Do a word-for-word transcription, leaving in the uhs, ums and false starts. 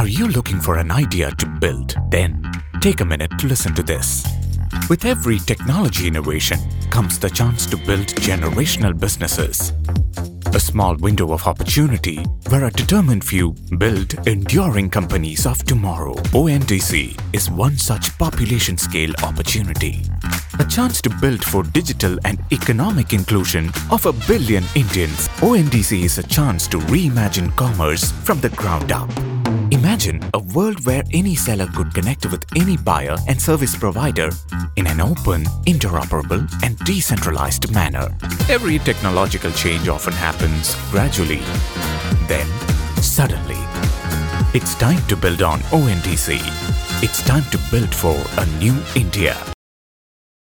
Are you looking for an idea to build? Then take a minute to listen to this. With every technology innovation comes the chance to build generational businesses. A small window of opportunity where a determined few build enduring companies of tomorrow. O N D C is one such population-scale opportunity. A chance to build for digital and economic inclusion of a billion Indians. O N D C is a chance to reimagine commerce from the ground up. Imagine a world where any seller could connect with any buyer and service provider in an open, interoperable, and decentralized manner. Every technological change often happens gradually. Then, suddenly, it's time to build on O N D C. It's time to build for a new India.